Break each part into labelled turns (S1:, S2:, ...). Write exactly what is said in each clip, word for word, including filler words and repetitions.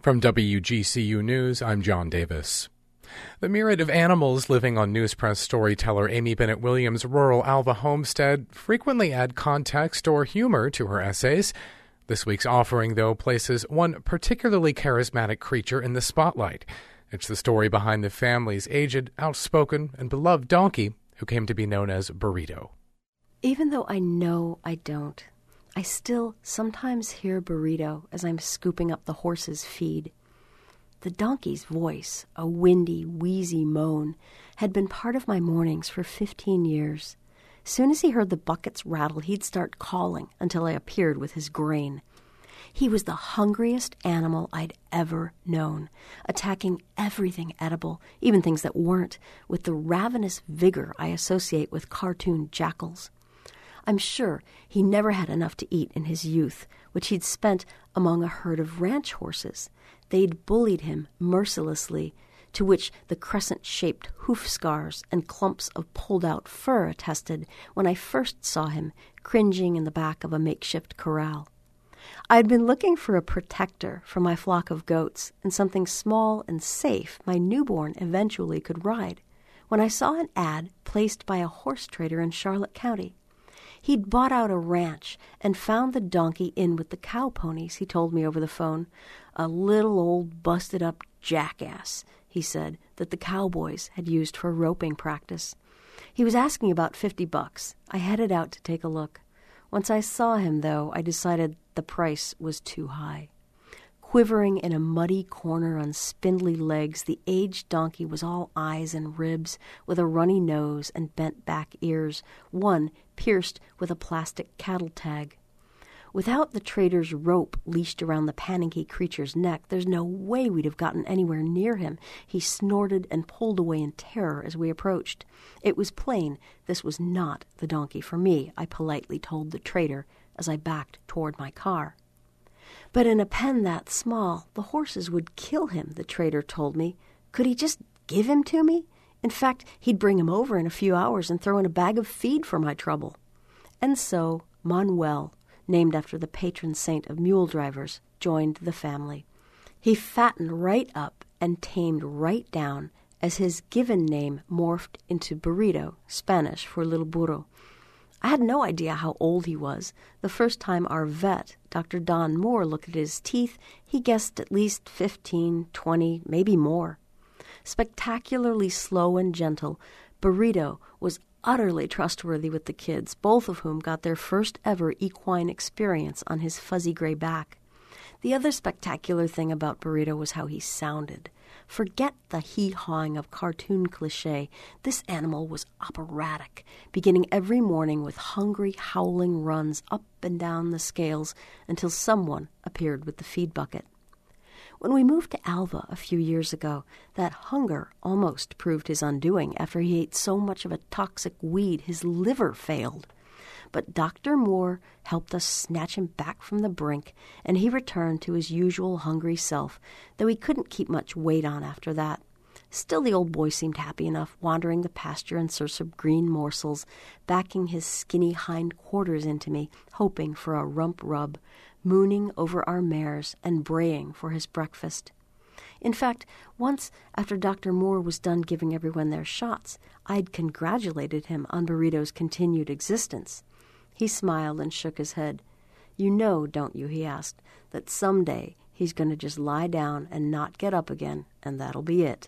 S1: From W G C U News, I'm John Davis. The myriad of animals living on News Press storyteller Amy Bennett Williams' rural Alva homestead frequently add context or humor to her essays. This week's offering, though, places one particularly charismatic creature in the spotlight. It's the story behind the family's aged, outspoken, and beloved donkey who came to be known as Burrito.
S2: Even though I know I don't, I still sometimes hear Burrito as I'm scooping up the horse's feed. The donkey's voice, a windy, wheezy moan, had been part of my mornings for fifteen years. Soon as he heard the buckets rattle, he'd start calling until I appeared with his grain. He was the hungriest animal I'd ever known, attacking everything edible, even things that weren't, with the ravenous vigor I associate with cartoon jackals. I'm sure he never had enough to eat in his youth, which he'd spent among a herd of ranch horses. They'd bullied him mercilessly, to which the crescent-shaped hoof scars and clumps of pulled-out fur attested when I first saw him cringing in the back of a makeshift corral. I'd been looking for a protector for my flock of goats and something small and safe my newborn eventually could ride, when I saw an ad placed by a horse trader in Charlotte County. He'd bought out a ranch and found the donkey in with the cow ponies, he told me over the phone. A little old busted-up jackass, he said, that the cowboys had used for roping practice. He was asking about fifty bucks. I headed out to take a look. Once I saw him, though, I decided the price was too high. Quivering in a muddy corner on spindly legs, the aged donkey was all eyes and ribs, with a runny nose and bent back ears, one pierced with a plastic cattle tag. Without the trader's rope leashed around the panicky creature's neck, there's no way we'd have gotten anywhere near him. He snorted and pulled away in terror as we approached. It was plain this was not the donkey for me, I politely told the trader as I backed toward my car. But in a pen that small, the horses would kill him, the trader told me. Could he just give him to me? In fact, he'd bring him over in a few hours and throw in a bag of feed for my trouble. And so Manuel, named after the patron saint of mule drivers, joined the family. He fattened right up and tamed right down as his given name morphed into Burrito, Spanish for little burro. I had no idea how old he was. The first time our vet, Doctor Don Moore, looked at his teeth, he guessed at least fifteen, twenty, maybe more. Spectacularly slow and gentle, Burrito was utterly trustworthy with the kids, both of whom got their first ever equine experience on his fuzzy gray back. The other spectacular thing about Burrito was how he sounded. Forget the hee-hawing of cartoon cliché. This animal was operatic, beginning every morning with hungry, howling runs up and down the scales until someone appeared with the feed bucket. When we moved to Alva a few years ago, that hunger almost proved his undoing after he ate so much of a toxic weed his liver failed. But Doctor Moore helped us snatch him back from the brink, and he returned to his usual hungry self, though he couldn't keep much weight on after that. Still, the old boy seemed happy enough, wandering the pasture in search of green morsels, backing his skinny hind quarters into me, hoping for a rump rub, mooning over our mares and braying for his breakfast. In fact, once, after Doctor Moore was done giving everyone their shots, I'd congratulated him on Burrito's continued existence. He smiled and shook his head. "You know, don't you," he asked, "that someday he's going to just lie down and not get up again, and that'll be it."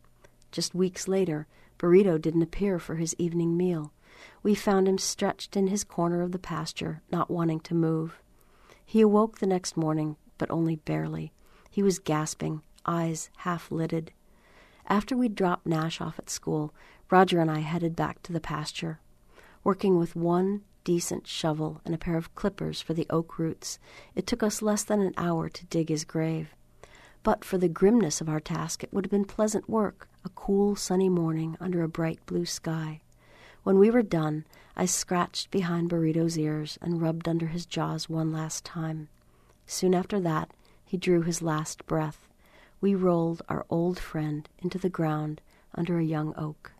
S2: Just weeks later, Burrito didn't appear for his evening meal. We found him stretched in his corner of the pasture, not wanting to move. He awoke the next morning, but only barely. He was gasping, eyes half-lidded. After we'd dropped Nash off at school, Roger and I headed back to the pasture. Working with one decent shovel and a pair of clippers for the oak roots, it took us less than an hour to dig his grave. But for the grimness of our task, it would have been pleasant work, a cool, sunny morning under a bright blue sky. When we were done, I scratched behind Burrito's ears and rubbed under his jaws one last time. Soon after that, he drew his last breath. We rolled our old friend into the ground under a young oak.